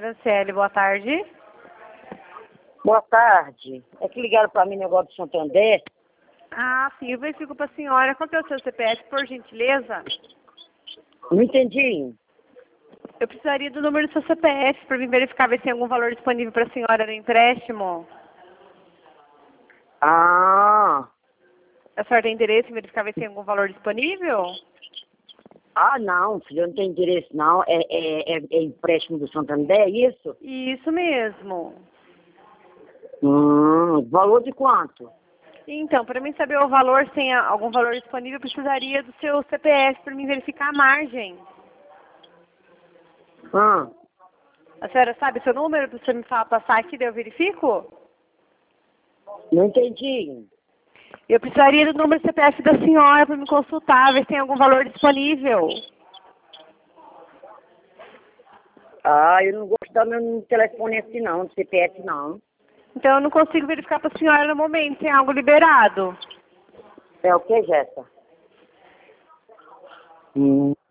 Franciele, boa tarde. Boa tarde. É que ligaram para mim negócio do Santander. Ah, sim, eu verifico para a senhora. Quanto é o seu CPF, por gentileza? Não entendi. Eu precisaria do número do seu CPF para mim verificar ver se tem algum valor disponível para a senhora no empréstimo. Ah, A senhora tem interesse em verificar ver se tem algum valor disponível? não, filho, eu não tenho interesse não. É empréstimo do Santander, é isso? Isso mesmo. Valor de quanto? Então, para mim saber o valor, se tem algum valor disponível, eu precisaria do seu CPF para mim verificar a margem. A senhora sabe seu número para você me passar aqui, daí eu verifico? Não entendi. Eu precisaria do número do CPF da senhora para me consultar, ver se tem algum valor disponível. Eu não gosto de dar meu telefone assim não, do CPF não. Então eu não consigo verificar para a senhora no momento, tem algo liberado. É o que, Jéssica?